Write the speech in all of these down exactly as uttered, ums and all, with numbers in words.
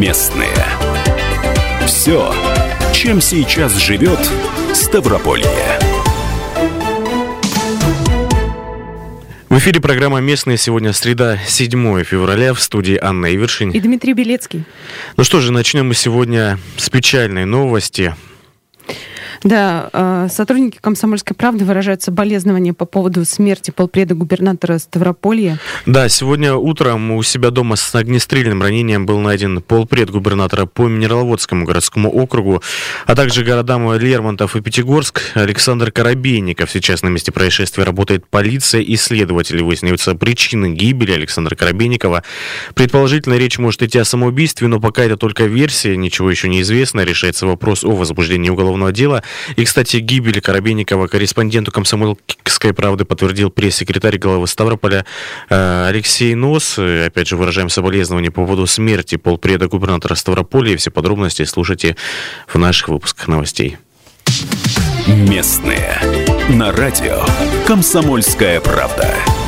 Местные. Все, чем сейчас живет Ставрополье. В эфире программа «Местные». Сегодня среда, седьмое февраля. В студии Анна Ивершин и Дмитрий Белецкий. Ну что же, начнем мы сегодня с печальной новости. Да, сотрудники «Комсомольской правды» выражают соболезнования по поводу смерти полпреда губернатора Ставрополья. Да, сегодня утром у себя дома с огнестрельным ранением был найден полпред губернатора по Минераловодскому городскому округу, а также городам Лермонтов и Пятигорск. Александр Коробейников. Сейчас на месте происшествия работает полиция и следователи. Выясняются причины гибели Александра Коробейникова. Предположительно, речь может идти о самоубийстве, но пока это только версия, ничего еще не известно. Решается вопрос о возбуждении уголовного дела. И, кстати, гибель Коробейникова корреспонденту «Комсомольской правды» подтвердил пресс-секретарь главы Ставрополя Алексей Нос. Опять же, выражаем соболезнования по поводу смерти полпреда губернатора Ставрополья. Все подробности слушайте в наших выпусках новостей. Местные. На радио «Комсомольская правда».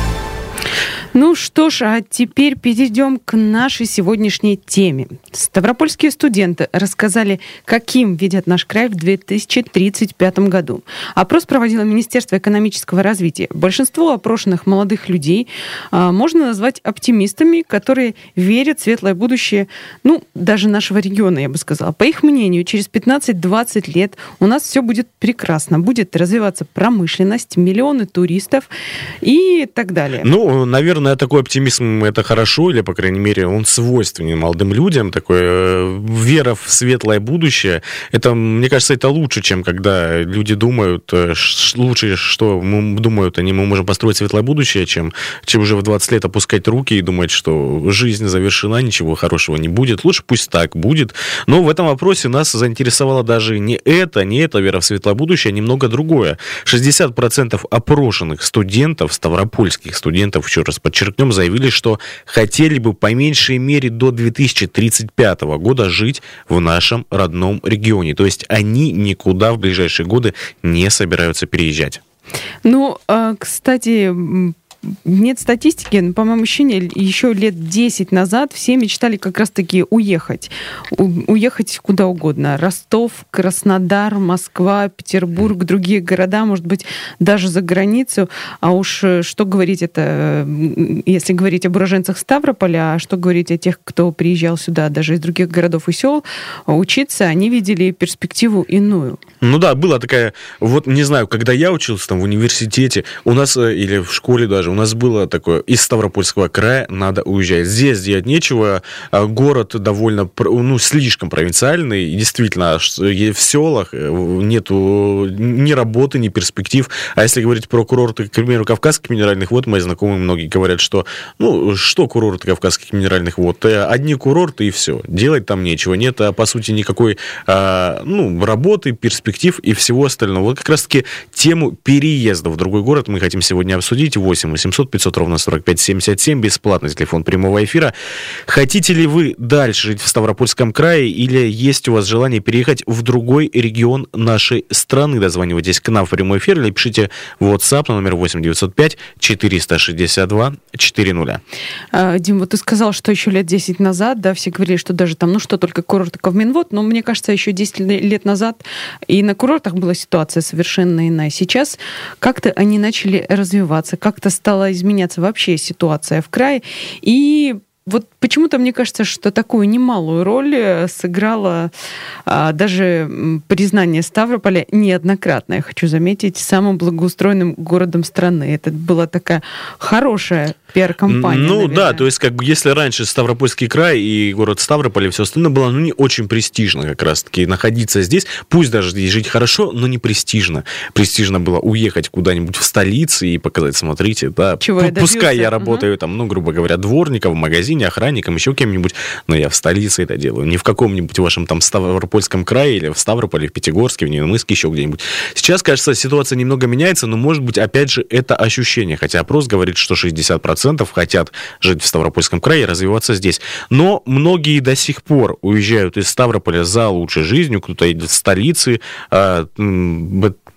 Ну что ж, а теперь перейдем к нашей сегодняшней теме. Ставропольские студенты рассказали, каким видят наш край в две тысячи тридцать пятом году. Опрос проводило Министерство экономического развития. Большинство опрошенных молодых людей а, можно назвать оптимистами, которые верят в светлое будущее, ну, даже нашего региона, я бы сказала. По их мнению, через пятнадцать-двадцать лет у нас все будет прекрасно. Будет развиваться промышленность, миллионы туристов и так далее. Ну, наверное, такой оптимизм — это хорошо, или, по крайней мере, он свойственен молодым людям. Такой э, вера в светлое будущее. Это, мне кажется, это лучше, чем когда люди думают, э, ш, лучше, что мы, думают они, мы можем построить светлое будущее, чем, чем уже в двадцать лет опускать руки и думать, что жизнь завершена, ничего хорошего не будет. Лучше пусть так будет. Но в этом вопросе нас заинтересовало даже не это, не это вера в светлое будущее, а немного другое. шестьдесят процентов опрошенных студентов, ставропольских студентов, еще раз подчеркнем, заявили, что хотели бы по меньшей мере до две тысячи тридцать пятого года жить в нашем родном регионе. То есть они никуда в ближайшие годы не собираются переезжать. Ну, кстати, нет статистики, но, по моему ощущению, еще лет десять назад все мечтали как раз-таки уехать. У- уехать куда угодно. Ростов, Краснодар, Москва, Петербург, другие города, может быть, даже за границу. А уж что говорить это, если говорить об уроженцах Ставрополя, а что говорить о тех, кто приезжал сюда даже из других городов и сел учиться, они видели перспективу иную. Ну да, была такая, вот не знаю, когда я учился там в университете, у нас, или в школе даже, у нас было такое, из Ставропольского края надо уезжать. Здесь делать нечего, город довольно, ну, слишком провинциальный, и действительно, в селах нету ни работы, ни перспектив. А если говорить про курорты, к примеру, Кавказских минеральных вод, мои знакомые многие говорят, что, ну, что курорты Кавказских минеральных вод? Одни курорты и все, делать там нечего. Нет, по сути, никакой, ну, работы, перспектив и всего остального. Вот как раз-таки тему переезда в другой город мы хотим сегодня обсудить. восемь восемьсот пятьсот ровно сорок пять семьдесят семь, бесплатный телефон прямого эфира. Хотите ли вы дальше жить в Ставропольском крае или есть у вас желание переехать в другой регион нашей страны? Дозванивайтесь к нам в прямой эфир или пишите в WhatsApp на номер восемь девятьсот пять четыреста шестьдесят два четыреста. А, Дим, вот ты сказал, что еще лет десять назад, да, все говорили, что даже там, ну что, только курорты Ковминвод, но мне кажется, еще десять лет назад и на курортах была ситуация совершенно иная. Сейчас как-то они начали развиваться, как-то стала изменяться вообще ситуация в крае. И вот почему-то мне кажется, что такую немалую роль сыграло а, даже признание Ставрополя неоднократно, я хочу заметить, самым благоустроенным городом страны. Это была такая хорошая пиар-компания. Ну, наверное. да, то есть как бы если раньше Ставропольский край и город Ставрополь и все остальное было, ну, не очень престижно как раз-таки находиться здесь, пусть даже здесь жить хорошо, но не престижно. Престижно было уехать куда-нибудь в столицу и показать, смотрите, да, Чего я пускай добился. я работаю угу. там, ну, грубо говоря, дворником в магазине, охранником, еще кем-нибудь, но я в столице это делаю, не в каком-нибудь вашем там Ставропольском крае или в Ставрополе, в Пятигорске, в Невиномысске, еще где-нибудь. Сейчас, кажется, ситуация немного меняется, но, может быть, опять же, это ощущение, хотя опрос говорит, что шестьдесят процентов хотят жить в Ставропольском крае и развиваться здесь. Но многие до сих пор уезжают из Ставрополя за лучшей жизнью, кто-то едет в столицы,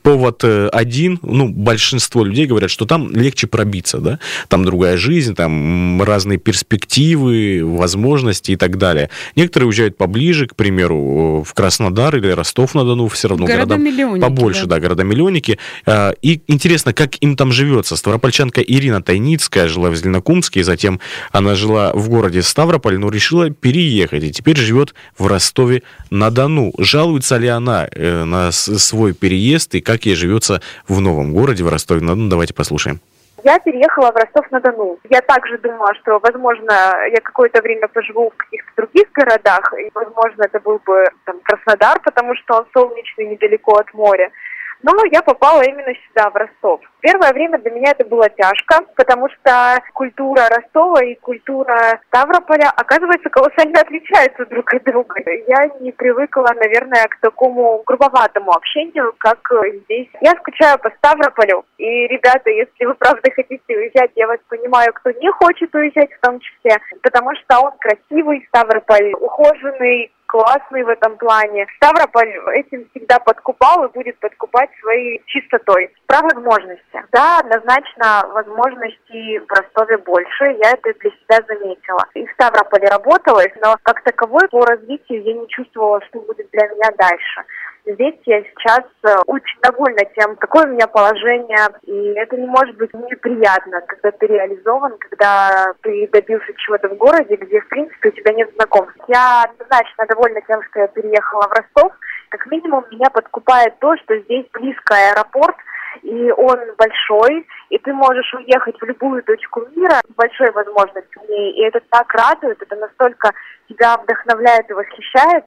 повод один, ну, большинство людей говорят, что там легче пробиться, да, там другая жизнь, там разные перспективы, возможности и так далее. Некоторые уезжают поближе, к примеру, в Краснодар или Ростов-на-Дону, все равно города побольше, да, да города-миллионники. И интересно, как им там живется. Ставропольчанка Ирина Тайницкая жила в Зеленокумске, и затем она жила в городе Ставрополь, но решила переехать, и теперь живет в Ростове-на-Дону. Жалуется ли она на свой переезд, и как ей живется в новом городе, в Ростове-на-Дону? Давайте послушаем. Я переехала в Ростов-на-Дону. Я также думала, что, возможно, я какое-то время поживу в каких-то других городах, и, возможно, это был бы там, Краснодар, потому что он солнечный, недалеко от моря. Но я попала именно сюда, в Ростов. Первое время для меня это было тяжко, потому что культура Ростова и культура Ставрополя, оказывается, колоссально отличаются друг от друга. Я не привыкла, наверное, к такому грубоватому общению, как здесь. Я скучаю по Ставрополю. И, ребята, если вы правда хотите уезжать, я вас понимаю, кто не хочет уезжать в том числе, потому что он красивый, Ставрополь ухоженный, классный в этом плане. Ставрополь этим всегда подкупал и будет подкупать своей чистотой. Про возможности. Да, однозначно возможностей в Ростове больше. Я это для себя заметила. И в Ставрополе работала, но как таковой по развитию я не чувствовала, что будет для меня дальше. Здесь я сейчас очень довольна тем, какое у меня положение, и это не может быть неприятно, когда ты реализован, когда ты добился чего-то в городе, где, в принципе, у тебя нет знакомств. Я однозначно довольна тем, что я переехала в Ростов. Как минимум, меня подкупает то, что здесь близко аэропорт, и он большой, и ты можешь уехать в любую точку мира с большой возможностью в ней, и это так радует, это настолько тебя вдохновляет и восхищает.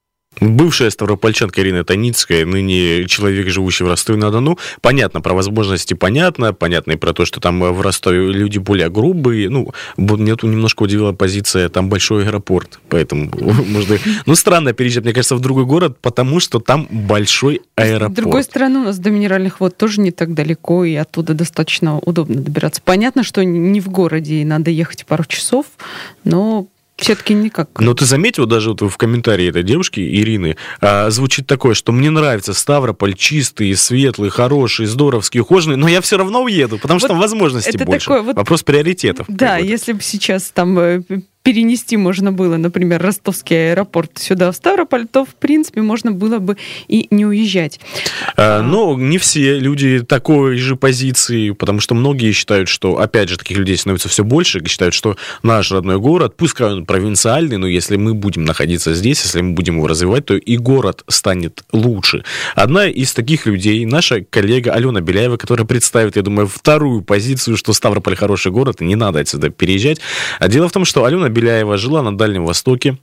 Бывшая ставропольчанка Ирина Тайницкая, ныне человек, живущий в Ростове-на-Дону. Понятно, про возможности понятно, понятно и про то, что там в Ростове люди более грубые. Ну, меня тут немножко удивила позиция, там большой аэропорт, поэтому можно... Ну, странно переезжать, мне кажется, в другой город, потому что там большой аэропорт. С другой стороны, у нас до Минеральных вод тоже не так далеко, и оттуда достаточно удобно добираться. Понятно, что не в городе, и надо ехать пару часов, но... Все-таки никак. Но ты заметил, даже вот в комментарии этой девушки, Ирины, а, звучит такое, что мне нравится Ставрополь чистый, светлый, хороший, здоровский, ухоженный, но я все равно уеду, потому вот что там возможностей больше. Такое, вот, вопрос приоритетов. Да, если бы сейчас там... перенести можно было, например, ростовский аэропорт сюда, в Ставрополь, то, в принципе, можно было бы и не уезжать. А, но не все люди такой же позиции, потому что многие считают, что, опять же, таких людей становится все больше, и считают, что наш родной город, пускай он провинциальный, но если мы будем находиться здесь, если мы будем его развивать, то и город станет лучше. Одна из таких людей, наша коллега Алена Беляева, которая представит, я думаю, вторую позицию, что Ставрополь хороший город, и не надо отсюда переезжать. А дело в том, что Алена Беляева жила на Дальнем Востоке,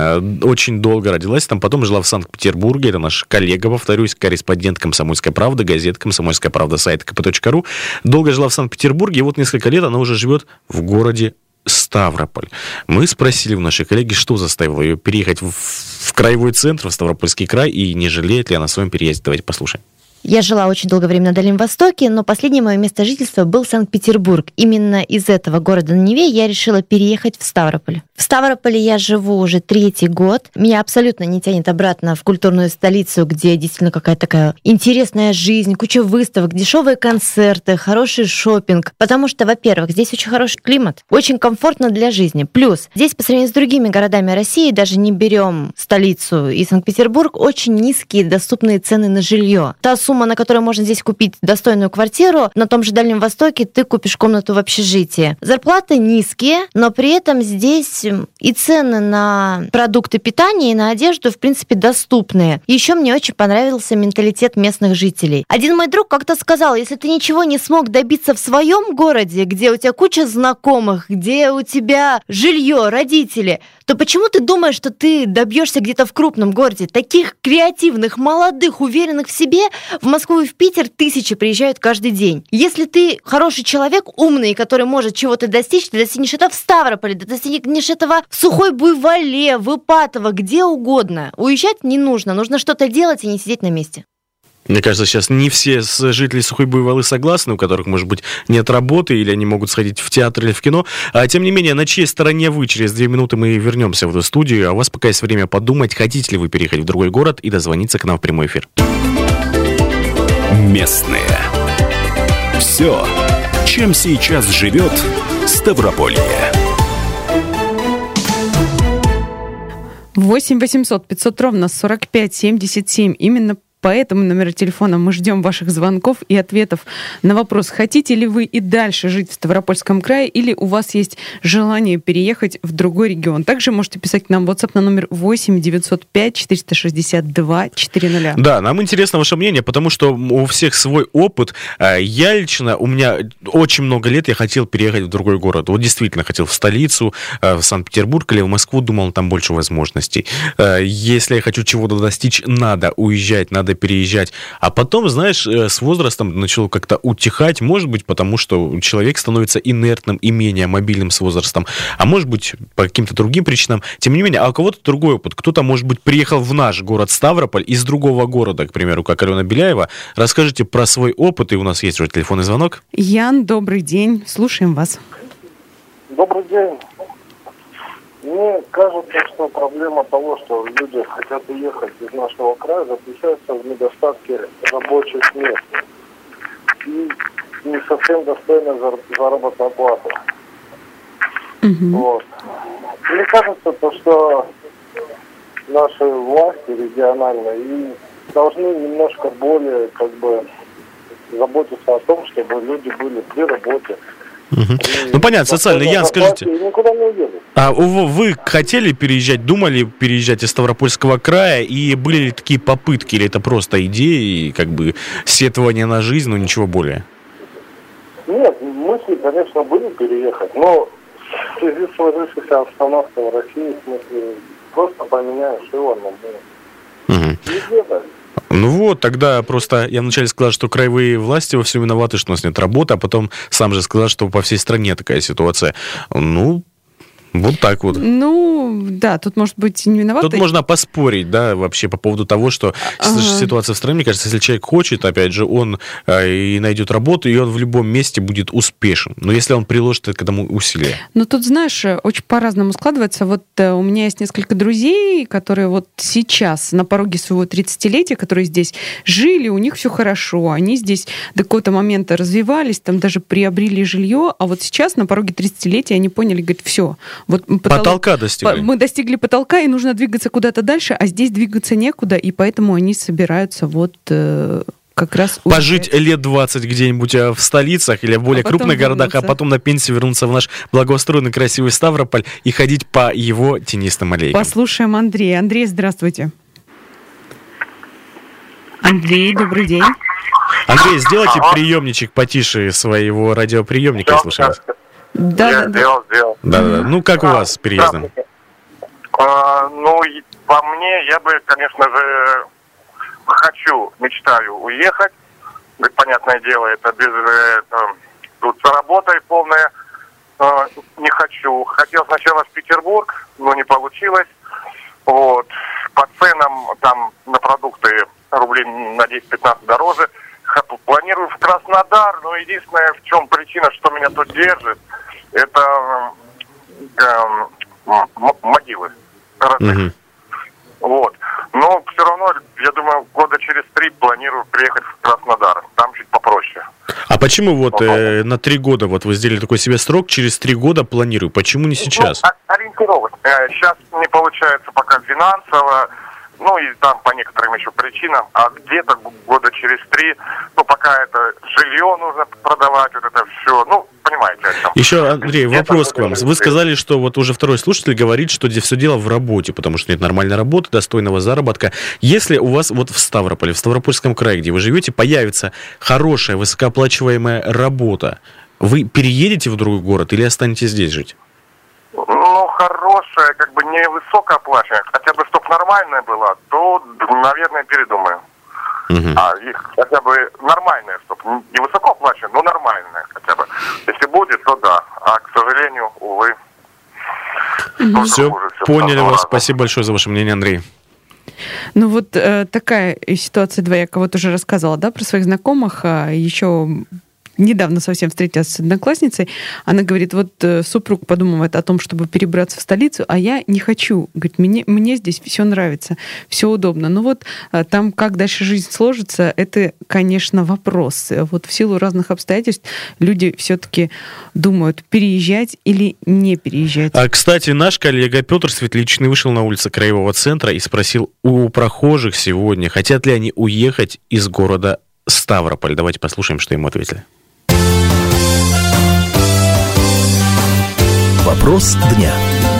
очень долго родилась там, потом жила в Санкт-Петербурге, это наш коллега, повторюсь, корреспондент «Комсомольской правды», газет «Комсомольская правда», сайт ка пэ точка ру. Долго жила в Санкт-Петербурге, и вот несколько лет она уже живет в городе Ставрополь. Мы спросили у нашей коллеги, что заставило ее переехать в, в краевой центр, в Ставропольский край, и не жалеет ли она о своем переезде. Давайте послушаем. Я жила очень долгое время на Дальнем Востоке, но последнее мое место жительства был Санкт-Петербург. Именно из этого города на Неве я решила переехать в Ставрополь. В Ставрополе я живу уже третий год. Меня абсолютно не тянет обратно в культурную столицу, где действительно какая-то такая интересная жизнь, куча выставок, дешевые концерты, хороший шопинг. Потому что, во-первых, здесь очень хороший климат, очень комфортно для жизни. Плюс здесь по сравнению с другими городами России, даже не берем столицу и Санкт-Петербург, очень низкие доступные цены на жилье. Та сумма, на которой можно здесь купить достойную квартиру, на том же Дальнем Востоке ты купишь комнату в общежитии. Зарплаты низкие, но при этом здесь и цены на продукты питания и на одежду, в принципе, доступные. Еще мне очень понравился менталитет местных жителей. Один мой друг как-то сказал, если ты ничего не смог добиться в своем городе, где у тебя куча знакомых, где у тебя жилье, родители, то почему ты думаешь, что ты добьешься где-то в крупном городе? Таких креативных, молодых, уверенных в себе в Москву и в Питер тысячи приезжают каждый день. Если ты хороший человек, умный, который может чего-то достичь, ты достигнешь это в Ставрополе, ты достигнешь этого в Сухой Буйволе, в Ипатово, где угодно. Уезжать не нужно, нужно что-то делать и не сидеть на месте. Мне кажется, сейчас не все жители Сухой Буйволы согласны, у которых, может быть, нет работы, или они могут сходить в театр или в кино. А, тем не менее, на чьей стороне вы? Через две минуты мы вернемся в эту студию, а у вас пока есть время подумать, хотите ли вы переехать в другой город и дозвониться к нам в прямой эфир. Местные. Все, чем сейчас живет Ставрополье. восемь восемьсот пятьсот ровно сорок пять семьдесят семь. Именно по этому номеру телефона мы ждем ваших звонков и ответов на вопрос, хотите ли вы и дальше жить в Ставропольском крае, или у вас есть желание переехать в другой регион. Также можете писать к нам в WhatsApp на номер восемь девятьсот пять четыреста шестьдесят два четыреста. Да, нам интересно ваше мнение, потому что у всех свой опыт. Я лично, у меня очень много лет я хотел переехать в другой город. Вот действительно хотел в столицу, в Санкт-Петербург или в Москву, думал, там больше возможностей. Если я хочу чего-то достичь, надо уезжать, надо переезжать. А потом, знаешь, с возрастом начало как-то утихать, может быть, потому что человек становится инертным и менее мобильным с возрастом, а может быть, по каким-то другим причинам. Тем не менее, а у кого-то другой опыт. Кто-то, может быть, приехал в наш город Ставрополь из другого города, к примеру, как Алена Беляева. Расскажите про свой опыт, и у нас есть уже телефонный звонок. Ян, добрый день, слушаем вас. Добрый день. Мне кажется, что проблема того, что люди хотят уехать из нашего края, заключается в недостатке рабочих мест и не совсем достойной заработной платы. Mm-hmm. Вот. Мне кажется, то, что наши власти региональные и должны немножко более как бы заботиться о том, чтобы люди были при работе. Угу. Ну понятно, социально. Ян, скажите, никуда не уедут. А вы хотели переезжать, думали переезжать из Ставропольского края, и были ли такие попытки, или это просто идеи, как бы сетование на жизнь, но ничего более? Нет, мысли, конечно, были переехать, но в связи с сложившейся обстановкой в России, в смысле, просто поменяешь его на мир. Угу. Везде так. Ну вот, тогда просто я вначале сказал, что краевые власти во всем виноваты, что у нас нет работы, а потом сам же сказал, что по всей стране такая ситуация. Ну, вот так вот. Ну, да, тут, может быть, не виноваты. Тут можно поспорить, да, вообще по поводу того, что ага. ситуация в стране, мне кажется, если человек хочет, опять же, он э, и найдет работу, и он в любом месте будет успешен. Но если он приложит к этому усилия. Ну, тут, знаешь, очень по-разному складывается. Вот э, у меня есть несколько друзей, которые вот сейчас на пороге своего тридцатилетия, которые здесь жили, у них все хорошо. Они здесь до какого-то момента развивались, там даже приобрели жилье, а вот сейчас на пороге тридцатилетия они поняли, говорят, все, вот потолок, потолка достигли. Мы достигли потолка, и нужно двигаться куда-то дальше, а здесь двигаться некуда, и поэтому они собираются вот э, как раз уезжать. Пожить лет двадцать где-нибудь в столицах или в более а крупных городах, а потом на пенсию вернуться в наш благоустроенный красивый Ставрополь и ходить по его тенистым аллейкам. Послушаем Андрея. Андрей, здравствуйте. Андрей, добрый день. Андрей, сделайте ага. приемничек потише своего радиоприемника, я слушаю вас. Да, я да, сделал, да. сделал. Да, да. Ну, как а, у вас с переездом? А, ну, по мне, я бы, конечно же, хочу, мечтаю уехать. Понятное дело, это без... Это, тут с работой полная. А, не хочу. Хотел сначала в Петербург, но не получилось. Вот. По ценам там на продукты рублей на десять-пятнадцать дороже. Планирую в Краснодар, но единственное, в чем причина, что меня тут держит, это э, э, могилы. Угу. Вот. Но все равно, я думаю, года через три планирую приехать в Краснодар. Там чуть попроще. А почему вот э, на три года, вот вы сделали такой себе срок, через три года планирую? Почему не сейчас? Ну, ориентировочно. Сейчас не получается пока финансово. Ну и там по некоторым еще причинам, а где-то года через три, ну пока это жилье нужно продавать, вот это все, ну, понимаете о чем. Еще, Андрей, вопрос к вам. Вы сказали, что вот уже второй слушатель говорит, что здесь все дело в работе, потому что нет нормальной работы, достойного заработка. Если у вас вот в Ставрополе, в Ставропольском крае, где вы живете, появится хорошая, высокооплачиваемая работа, вы переедете в другой город или останетесь здесь жить? Ну, хорошая, как бы не высокооплачиваемая, хотя бы, чтобы нормальная была, то, наверное, передумаю. Uh-huh. А их хотя бы нормальная, чтобы не высокооплачиваемая, но нормальная хотя бы. Если будет, то да. А, к сожалению, увы. Uh-huh. Все, все, поняли вас. Спасибо большое за ваше мнение, Андрей. Ну вот э, такая ситуация двоякая. Вот уже рассказала, да, про своих знакомых. А еще недавно совсем встретилась с одноклассницей, она говорит, вот супруг подумывает о том, чтобы перебраться в столицу, а я не хочу. Говорит, мне, мне здесь все нравится, все удобно. Ну вот там, как дальше жизнь сложится, это, конечно, вопрос. Вот в силу разных обстоятельств люди все-таки думают, переезжать или не переезжать. А, кстати, наш коллега Петр Светличный вышел на улицы Краевого центра и спросил у прохожих сегодня, хотят ли они уехать из города Ставрополь. Давайте послушаем, что ему ответили. Вопрос дня.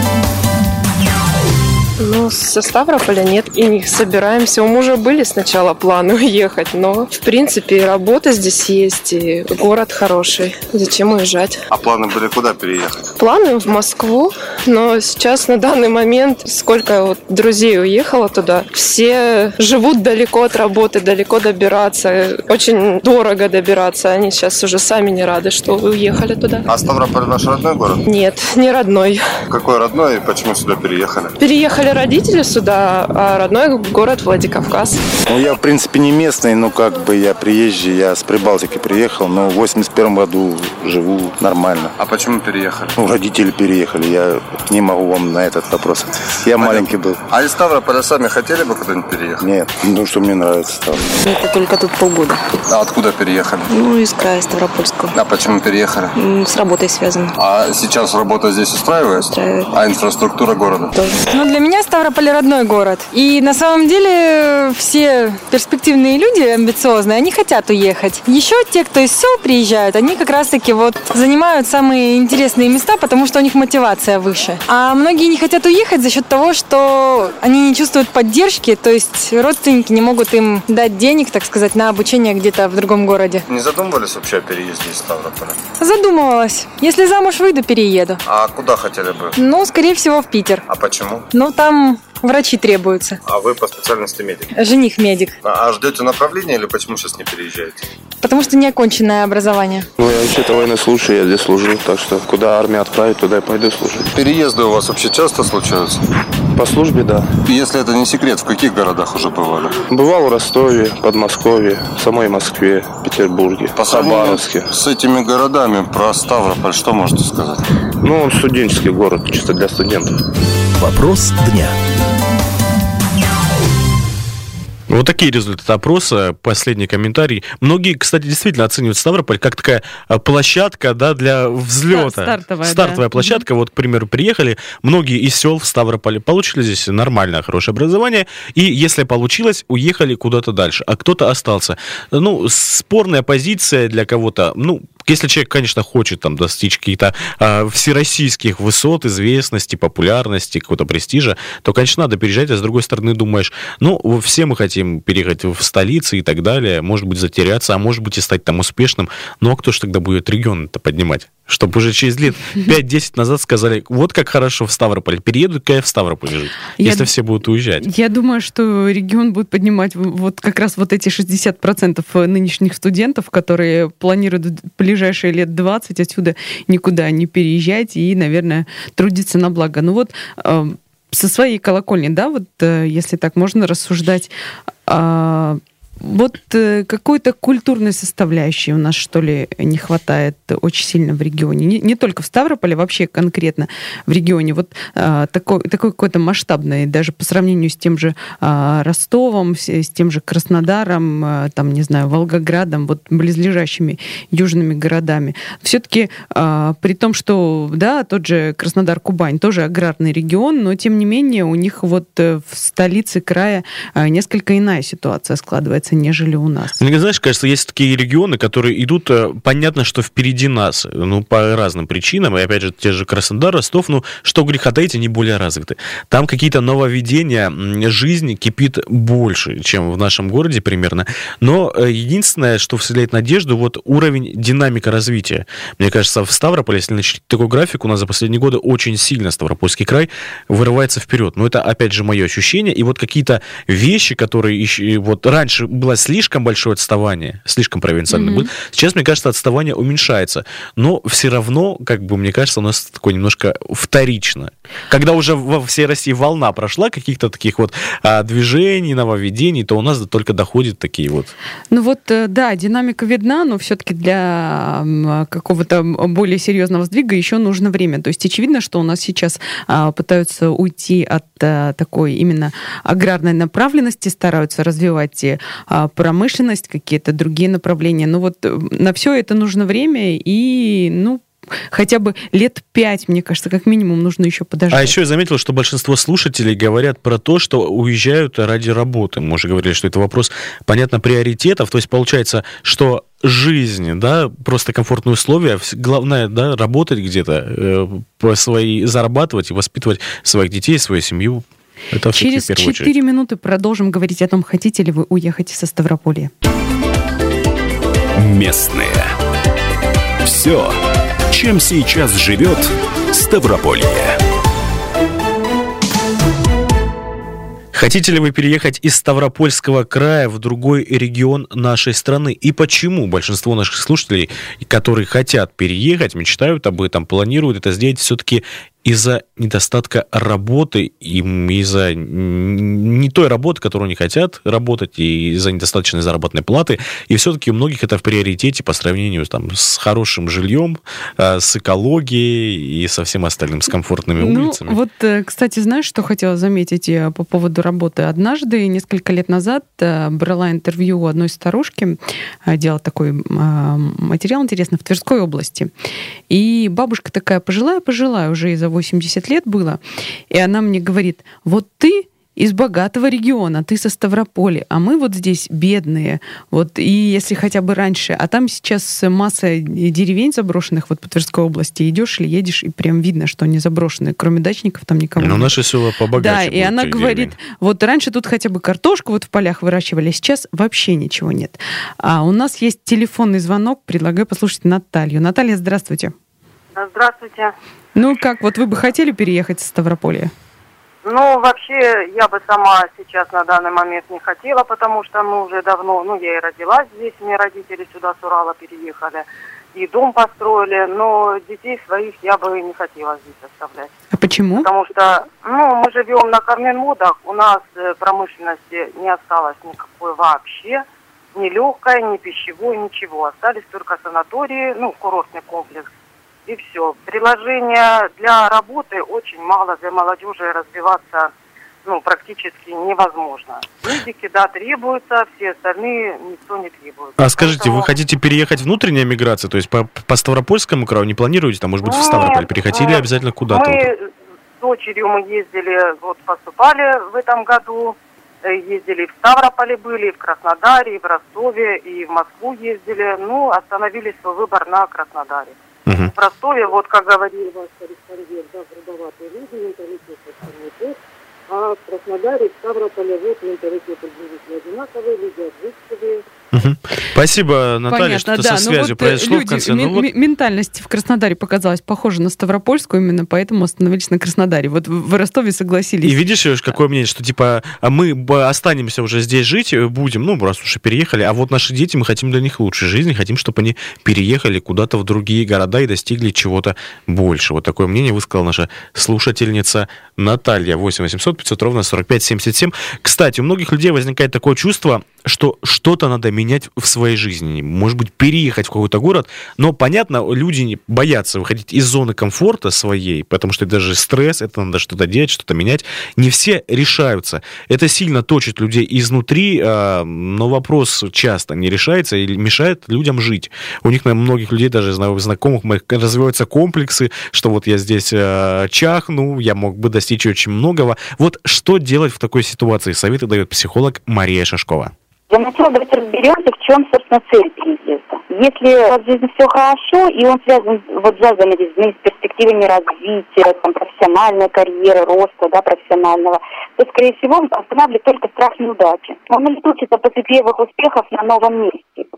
Ну, со Ставрополя нет, и не собираемся. У мужа были сначала планы уехать, но, в принципе, работа здесь есть, и город хороший. Зачем уезжать? А планы были куда переехать? Планы в Москву, но сейчас на данный момент, сколько вот друзей уехало туда, все живут далеко от работы, далеко добираться. Очень дорого добираться. Они сейчас уже сами не рады, что уехали туда. А Ставрополь ваш родной город? Нет, не родной. Какой родной и почему сюда переехали? Переехали родители сюда, а родной город Владикавказ. Ну, я, в принципе, не местный, но как бы я приезжий, я с Прибалтики приехал, но в восемьдесят первом году живу нормально. А почему переехали? Ну, родители переехали, я не могу вам на этот вопрос ответить. Я Понятно. маленький был. А из Ставрополя сами хотели бы куда-нибудь переехать? Нет, потому что мне нравится Ставрополь. Это только тут полгода. А откуда переехали? Ну, из края Ставропольского. А почему переехали? С работой связано. А сейчас работа здесь устраивает? Устраивает. А инфраструктура города? Тоже. Ну, для меня Ставрополь родной город. И на самом деле все перспективные люди, амбициозные, они хотят уехать. Еще те, кто из сел приезжают, они как раз-таки вот занимают самые интересные места, потому что у них мотивация выше. А многие не хотят уехать за счет того, что они не чувствуют поддержки, то есть родственники не могут им дать денег, так сказать, на обучение где-то в другом городе. Не задумывались вообще о переезде из Ставрополя? Задумывалась. Если замуж выйду, перееду. А куда хотели бы? Ну, скорее всего, в Питер. А почему? Ну, там врачи требуются. А вы по специальности медик? Жених медик. А, а ждете направления или почему сейчас не переезжаете? Потому что неоконченное образование. Ну, я вообще-то военнослужащий, я здесь служу, так что куда армия отправит, туда и пойду служить. Переезды у вас вообще часто случаются? По службе, да. Если это не секрет, в каких городах уже бывали? Бывал в Ростове, Подмосковье, в самой Москве, Петербурге, По Хабаровске. С этими городами про Ставрополь что можете сказать? Ну, он студенческий город, чисто для студентов. Вопрос дня. Вот такие результаты опроса, последний комментарий. Многие, кстати, действительно оценивают Ставрополь как такая площадка, да, для взлета. Стартовая, Стартовая да. площадка. Вот, к примеру, приехали многие из сел в Ставрополь, получили здесь нормальное, хорошее образование, и, если получилось, уехали куда-то дальше, а кто-то остался. Ну, спорная позиция для кого-то, ну, если человек, конечно, хочет там достичь каких-то э, всероссийских высот, известности, популярности, какого-то престижа, то, конечно, надо переезжать, а с другой стороны думаешь, ну, все мы хотим переехать в столицы и так далее, может быть, затеряться, а может быть, и стать там успешным, ну, а кто же тогда будет регион-то поднимать? Чтобы уже через лет пять-десять назад сказали, вот как хорошо в Ставрополь, перееду-ка я в Ставрополь жить, я, если все будут уезжать. Я думаю, что регион будет поднимать вот как раз вот эти шестьдесят процентов нынешних студентов, которые планируют в ближайшие лет двадцать отсюда никуда не переезжать и, наверное, трудиться на благо. Ну вот э, со своей колокольни, да, вот э, если так можно рассуждать, э, вот э, какой-то культурной составляющей у нас, что ли, не хватает очень сильно в регионе. Не, не только в Ставрополе, вообще конкретно в регионе. Вот э, такой, такой какой-то масштабный, даже по сравнению с тем же э, Ростовом, с, с тем же Краснодаром, э, там, не знаю, Волгоградом, вот близлежащими южными городами. Все-таки э, при том, что, да, тот же Краснодар-Кубань тоже аграрный регион, но, тем не менее, у них вот э, в столице края э, несколько иная ситуация складывается, нежели у нас. Мне, знаешь, кажется, есть такие регионы, которые идут, понятно, что впереди нас, ну, по разным причинам, и, опять же, те же Краснодар, Ростов, ну, что греха таить, они более развиты. Там какие-то нововведения, жизнь кипит больше, чем в нашем городе примерно, но единственное, что вселяет надежду, вот уровень, динамика развития. Мне кажется, в Ставрополе, если начать такой график, у нас за последние годы очень сильно Ставропольский край вырывается вперед. Но это, опять же, мое ощущение, и вот какие-то вещи, которые вот раньше было слишком большое отставание, слишком провинциальный Мгм. быт. Сейчас, мне кажется, отставание уменьшается. Но все равно, как бы, мне кажется, у нас такое немножко вторично. Когда уже во всей России волна прошла каких-то таких вот а, движений, нововведений, то у нас только доходят такие вот. Ну вот, э, да, динамика видна, но все-таки для м, какого-то более серьезного сдвига еще нужно время. То есть очевидно, что у нас сейчас а, пытаются уйти от а, такой именно аграрной направленности, стараются развивать и, а, промышленность, какие-то другие направления. Но вот э, на все это нужно время и, ну, хотя бы лет пять, мне кажется, как минимум нужно еще подождать. А еще я заметил, что большинство слушателей говорят про то, что уезжают ради работы. Мы уже говорили, что это вопрос, понятно, приоритетов. То есть получается, что жизнь, да, просто комфортные условия, вс- главное, да, работать где-то, э, по своей, зарабатывать и воспитывать своих детей, свою семью. Это всё-таки Через в первую очередь. четыре минуты продолжим говорить о том, хотите ли вы уехать со Ставрополья. Местные. Все, чем сейчас живет Ставрополье. Хотите ли вы переехать из Ставропольского края в другой регион нашей страны? И почему большинство наших слушателей, которые хотят переехать, мечтают об этом, планируют это сделать все-таки из-за недостатка работы, им из-за не той работы, которую они хотят работать, и из-за недостаточной заработной платы. И все-таки у многих это в приоритете по сравнению там, с хорошим жильем, с экологией и со всем остальным, с комфортными улицами. Ну, вот, э, кстати, знаешь, что хотела заметить э, по поводу работы? Однажды, несколько лет назад, э, брала интервью у одной старушки, э, делала такой э, материал интересный в Тверской области. И бабушка такая пожилая-пожилая, уже и за восемьдесят лет было. И она мне говорит, вот ты из богатого региона, ты со Ставрополя, а мы вот здесь бедные. Вот, и если хотя бы раньше, а там сейчас масса деревень заброшенных вот по Тверской области, идешь или едешь, и прям видно, что они заброшенные, кроме дачников там никого Но нет. наши села побогаче. Да, и будут, она эти говорит, деревни. вот раньше тут хотя бы картошку вот в полях выращивали, а сейчас вообще ничего нет. А у нас есть телефонный звонок, предлагаю послушать Наталью. Наталья, здравствуйте. Здравствуйте. Ну как, вот вы бы хотели переехать из Ставрополья? Ну, вообще, я бы сама сейчас на данный момент не хотела, потому что мы уже давно, ну, я и родилась здесь, у меня родители сюда с Урала переехали, и дом построили, но детей своих я бы не хотела здесь оставлять. А почему? Потому что, ну, мы живем на Кармен-Модах, у нас э, промышленности не осталось никакой вообще, ни легкой, ни пищевой, ничего. Остались только санатории, ну, курортный комплекс. И все. Приложения для работы очень мало, для молодежи развиваться ну, практически невозможно. Медики, да, требуются, все остальные никто не требует. А скажите, Поэтому... вы хотите переехать внутренняя миграция? То есть по, по Ставропольскому краю не планируете, там, может быть, в Ставрополь переходить или обязательно куда-то? Мы с дочерью мы ездили, вот поступали в этом году, ездили и в Ставрополе были, и в Краснодаре, и в Ростове, и в Москву ездили. Ну, остановили свой выбор на Краснодаре. Угу. В Ростове, вот как говорил ваш корреспондент, да, трудоватые люди, менталитет остальной тот, а в Краснодаре, в Ставрополе, вот менталитет приблизительно одинаковый, люди отзывчивые. Угу. Спасибо, Наталья, Понятно, что-то да. со Ну связью вот произошло люди, в конце. ми- Ну, вот... ми- ментальность в Краснодаре показалась похожа на Ставропольскую, именно поэтому остановились на Краснодаре. Вот в в Ростове согласились. И видишь, Лёш, какое мнение, что типа а мы б- останемся уже здесь жить, э, будем, ну, раз уж и переехали, а вот наши дети, мы хотим для них лучшей жизни, хотим, чтобы они переехали куда-то в другие города и достигли чего-то больше. Вот такое мнение высказала наша слушательница Наталья. восемь восемьсот пятьсот ровно сорок пять семьдесят семь. Кстати, у многих людей возникает такое чувство, что что-то надо менять в своей жизни. Может быть, переехать в какой-то город. Но, понятно, люди боятся выходить из зоны комфорта своей, потому что это даже стресс, это надо что-то делать, что-то менять. Не все решаются. Это сильно точит людей изнутри, но вопрос часто не решается и мешает людям жить. У них, наверное, многих людей, даже знакомых, развиваются комплексы, что вот я здесь чахну, я мог бы достичь очень многого. Вот что делать в такой ситуации? Советы дает психолог Мария Шашкова. Для начала давайте разберемся, в чем, собственно, цель переезда. Если в жизни все хорошо, и он связан вот с заданными с перспективами развития, там, профессиональной карьеры, роста, да, профессионального, то, скорее всего, он останавливает только страх неудачи. Он улетучится после первых успехов на новом месте.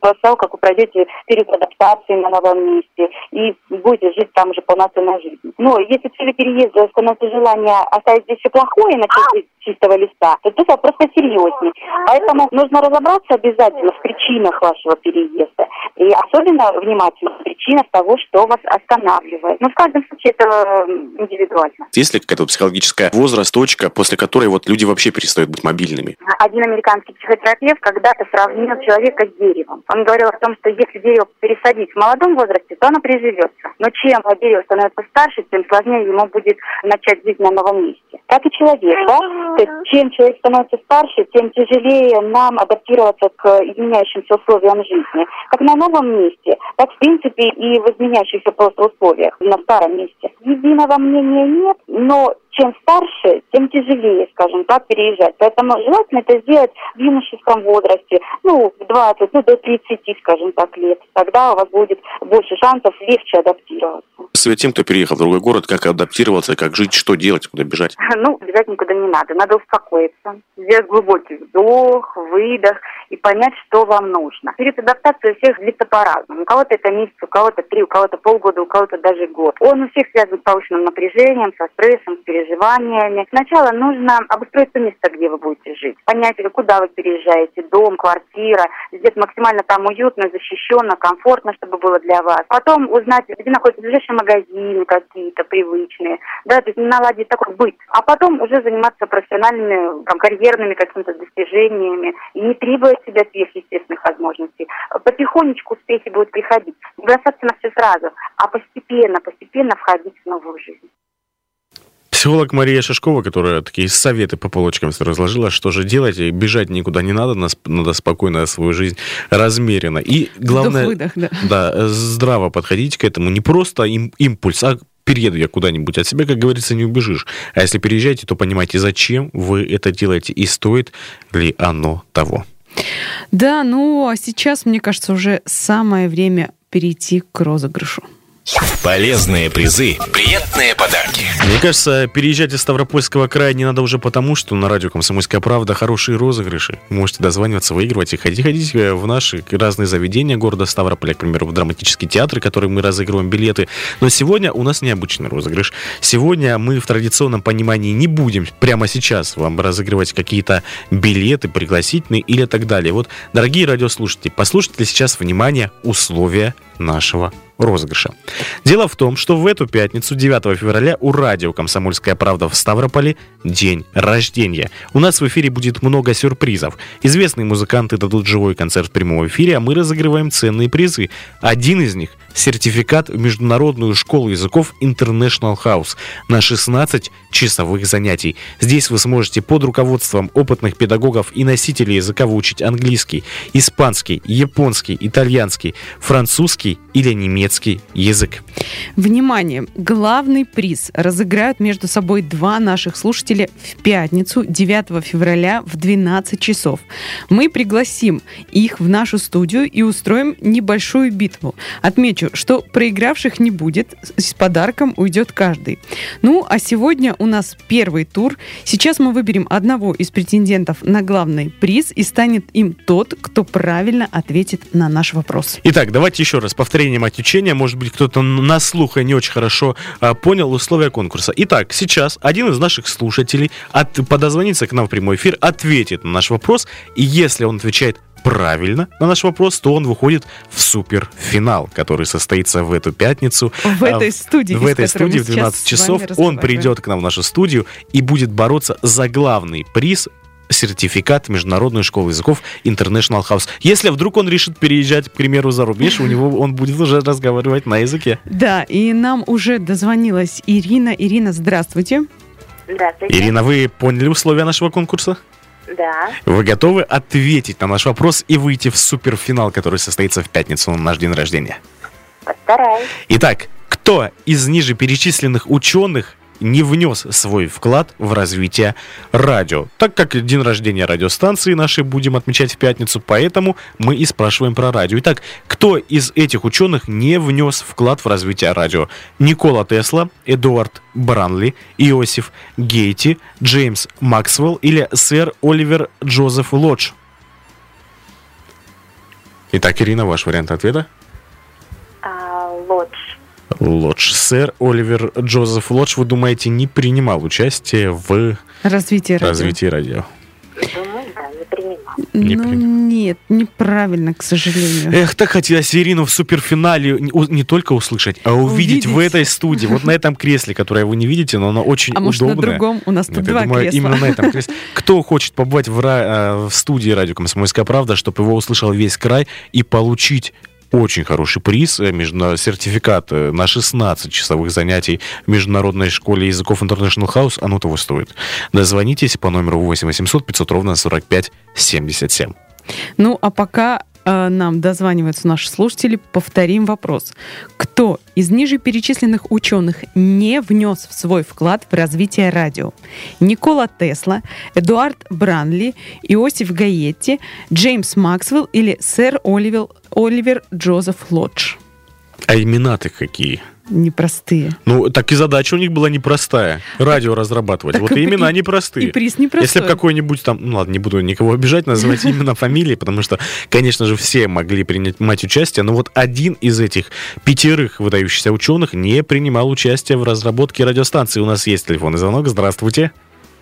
после того, как вы пройдете период адаптации на новом месте и будете жить там уже полноценной жизнью. Но если целью переезда становится желание оставить здесь все плохое и начать жить с чистого листа, то тут вопрос посерьезнее. Поэтому нужно разобраться обязательно в причинах вашего переезда. И особенно внимательно в причинах того, что вас останавливает. Но в каждом случае это индивидуально. Есть ли какая-то психологическая возраст, точка, после которой вот люди вообще перестают быть мобильными? Один американский психотерапевт когда-то сравнил человека с деревом. Он говорил о том, что если дерево пересадить в молодом возрасте, то оно приживется. Но чем дерево становится старше, тем сложнее ему будет начать жить на новом месте. Так и человек, да? То есть чем человек становится старше, тем тяжелее нам адаптироваться к изменяющимся условиям жизни. Как на новом месте, так в принципе и в изменяющихся просто условиях на старом месте. Единого мнения нет, но чем старше, тем тяжелее, скажем так, переезжать. Поэтому желательно это сделать в юношеском возрасте, ну, в двадцать, ну, до тридцати, скажем так, лет. Тогда у вас будет больше шансов легче адаптироваться. Совет тем, кто переехал в другой город, как адаптироваться, как жить, что делать, куда бежать? Ну, бежать никуда не надо. Надо успокоиться, сделать глубокий вдох, выдох и понять, что вам нужно. Период адаптации у всех длится по-разному. У кого-то это месяц, у кого-то три, у кого-то полгода, у кого-то даже год. Он у всех связан с повышенным напряжением, со стрессом, с переживаниями. Сначала нужно обустроить то место, где вы будете жить. Понять, куда вы переезжаете, дом, квартира. Здесь максимально там уютно, защищенно, комфортно, чтобы было для вас. Потом узнать, где находятся ближайшие магазины какие-то привычные. Да, то есть наладить такой быт. А потом уже заниматься профессиональными, там, карьерными какими-то достижениями. И не требовать себя сверхъестественных возможностей. Потихонечку успехи будут приходить. Не бросаться на все сразу, а постепенно, постепенно входить в новую жизнь. Психолог Мария Шишкова, которая такие советы по полочкам разложила, что же делать, и бежать никуда не надо, надо спокойно свою жизнь размеренно. И главное, вдох-выдох, да. Да, здраво подходить к этому, не просто им, импульс, а перееду я куда-нибудь, от себя, как говорится, не убежишь. А если переезжаете, то понимаете, зачем вы это делаете и стоит ли оно того. Да, ну а сейчас, мне кажется, уже самое время перейти к розыгрышу. Полезные призы, приятные подарки. Мне кажется, переезжать из Ставропольского края не надо уже потому, что на радио «Комсомольская правда» хорошие розыгрыши. Можете дозваниваться, выигрывать и ходить, ходить в наши разные заведения города Ставрополя, к примеру, в драматический театр, в который мы разыгрываем билеты. Но сегодня у нас необычный розыгрыш. Сегодня мы в традиционном понимании не будем прямо сейчас вам разыгрывать какие-то билеты, пригласительные или так далее. Вот, дорогие радиослушатели, послушайте сейчас, внимание, условия нашего розыгрыша. Дело в том, что в эту пятницу, девятого февраля, у радио «Комсомольская правда» в Ставрополе день рождения. У нас в эфире будет много сюрпризов. Известные музыканты дадут живой концерт в прямом эфире, а мы разыгрываем ценные призы. Один из них — сертификат в Международную школу языков International House на шестнадцать часовых занятий. Здесь вы сможете под руководством опытных педагогов и носителей языка выучить английский, испанский, японский, итальянский, французский или немецкий язык. Внимание! Главный приз разыграют между собой два наших слушателя в пятницу, девятого февраля в двенадцать часов. Мы пригласим их в нашу студию и устроим небольшую битву. Отмечу, что проигравших не будет, с подарком уйдет каждый. Ну, а сегодня у нас первый тур. Сейчас мы выберем одного из претендентов на главный приз, и станет им тот, кто правильно ответит на наш вопрос. Итак, давайте еще раз повторение мать учения. Может быть, кто-то на слух и не очень хорошо а, понял условия конкурса. Итак, сейчас один из наших слушателей от, подозвонится к нам в прямой эфир, ответит на наш вопрос, и если он отвечает правильно на наш вопрос, то он выходит в суперфинал, который состоится в эту пятницу. В этой студии. В этой студии в двенадцать часов он придет к нам в нашу студию и будет бороться за главный приз — сертификат Международной школы языков International House. Если вдруг он решит переезжать, к примеру, за рубеж, у него он будет уже разговаривать на языке. Да, и нам уже дозвонилась Ирина. Ирина, здравствуйте. Здравствуйте. Ирина, вы поняли условия нашего конкурса? Да. Вы готовы ответить на наш вопрос и выйти в суперфинал, который состоится в пятницу на наш день рождения? Постараюсь. Итак, кто из ниже перечисленных ученых не внес свой вклад в развитие радио? Так как день рождения радиостанции нашей будем отмечать в пятницу, поэтому мы и спрашиваем про радио. Итак, кто из этих ученых не внес вклад в развитие радио? Никола Тесла, Эдуард Бранли, Иосиф Гейти, Джеймс Максвелл или сэр Оливер Джозеф Лодж? Итак, Ирина, ваш вариант ответа? А, Лодж. Лодж. Сэр Оливер Джозеф Лодж, вы думаете, не принимал участие в развитии радио? Развитии радио. Думаю, да, не принимал. Не ну, принимал. Нет, неправильно, к сожалению. Эх, так хотелось Ирину в суперфинале не, не только услышать, а увидеть, увидеть в этой студии, вот на этом кресле, которое вы не видите, но оно очень а удобное. может, на другом? У нас тут Нет, два я думаю, кресла. именно на этом кресле. Кто хочет побывать в, ра- в студии радио «Комсомольская правда», чтобы его услышал весь край и получить очень хороший приз, между... сертификат на шестнадцать часовых занятий в Международной школе языков International House, оно того стоит. Дозвонитесь по номеру восемь восемьсот пятьсот ровно сорок пять семьдесят семь. Ну, а пока э, нам дозваниваются наши слушатели, повторим вопрос. Кто из ниже перечисленных ученых не внес в свой вклад в развитие радио? Никола Тесла, Эдуард Бранли, Иосиф Гаетти, Джеймс Максвелл или сэр Оливер, Оливер Джозеф Лодж? А имена-то какие? Непростые. Ну, так и задача у них была непростая. Радио разрабатывать. Так вот и, и имена и, непростые. И приз непростой. Если бы какой-нибудь там... Ну ладно, не буду никого обижать, называть именно фамилии, потому что, конечно же, все могли принимать участие, но вот один из этих пятерых выдающихся ученых не принимал участие в разработке радиостанции. У нас есть телефонный звонок. Здравствуйте.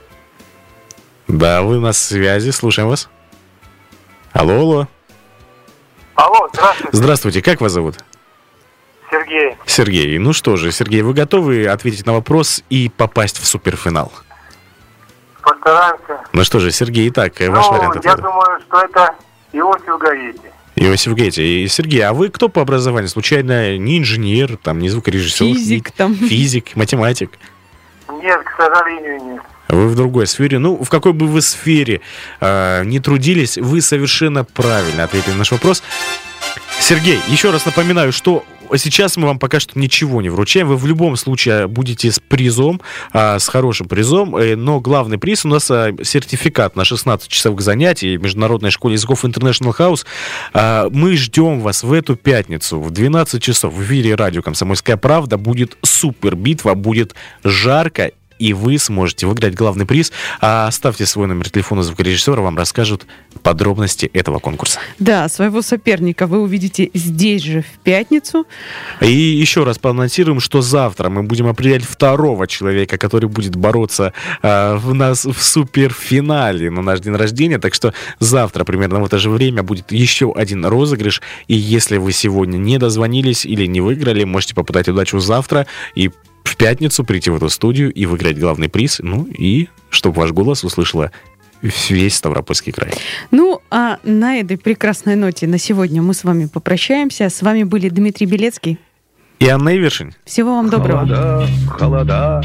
Да, вы на связи, слушаем вас. Алло, алло. Алло, здравствуйте. Здравствуйте, как вас зовут? Сергей. Сергей, ну что же, Сергей, вы готовы ответить на вопрос и попасть в суперфинал? Постараемся. Ну что же, Сергей, итак, ну, ваш вариант ответа. Я думаю, что это Иосиф Гаетти. Иосиф Гаетти. И, Сергей, а вы кто по образованию? Случайно не инженер, там, не звукорежиссер? Физик не... там. Физик, математик? Нет, к сожалению, нет. Вы в другой сфере. Ну, в какой бы вы сфере э, не трудились, вы совершенно правильно ответили на наш вопрос. Сергей, еще раз напоминаю, что сейчас мы вам пока что ничего не вручаем. Вы в любом случае будете с призом, а, с хорошим призом. Но главный приз у нас а, сертификат на шестнадцать часовых занятий в Международной школе языков International House. А, мы ждем вас в эту пятницу в двенадцать часов в эфире радио «Комсомольская правда». Будет супер битва, будет жарко. И вы сможете выиграть главный приз. А оставьте свой номер телефона звукорежиссера, вам расскажут подробности этого конкурса. Да, своего соперника вы увидите здесь же в пятницу. И еще раз поанонсируем, что завтра мы будем определять второго человека, который будет бороться э, в нас в суперфинале на наш день рождения. Так что завтра примерно в это же время будет еще один розыгрыш. И если вы сегодня не дозвонились или не выиграли, можете попытать удачу завтра и в пятницу прийти в эту студию и выиграть главный приз, ну и чтобы ваш голос услышала весь Ставропольский край. Ну, а на этой прекрасной ноте на сегодня мы с вами попрощаемся. С вами были Дмитрий Белецкий и Анна Ивершин. Всего вам доброго. Холода, холода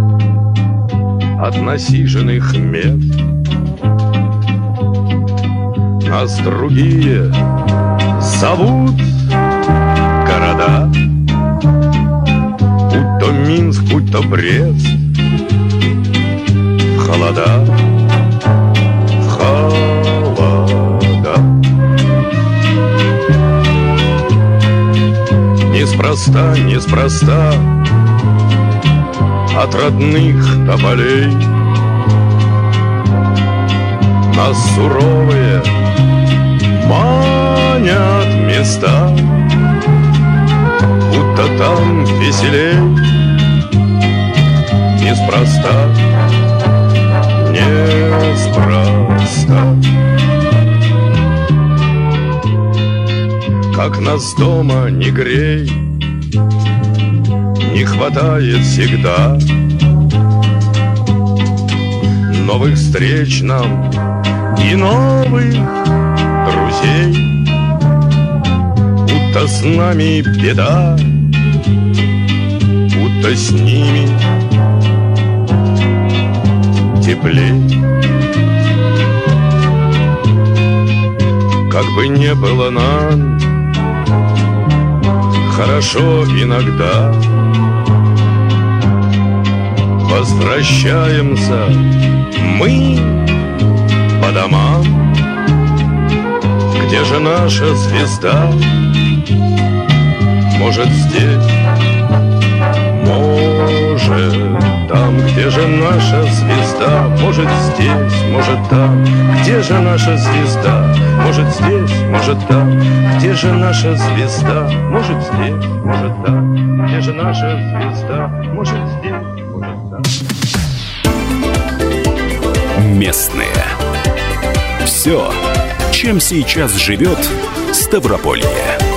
от насиженных мест. Нас другие зовут города. Будь то Минск, будь то Брест. В холода, в холода. Неспроста, неспроста от родных тополей нас суровые манят места. Будто там веселей. Неспроста, неспроста. Как нас дома не грей, не хватает всегда новых встреч нам и новых друзей. Будто с нами беда, будто с ними теплей. Как бы не было нам хорошо иногда, возвращаемся мы по домам. Где же наша звезда? Может, здесь, может, там, где же наша звезда? Может здесь, может там. Где же наша звезда? Может здесь, может там. Где же наша звезда? Может здесь, может там. Где же наша звезда? Может здесь, может там. Местные. Все, чем сейчас живет Ставрополье.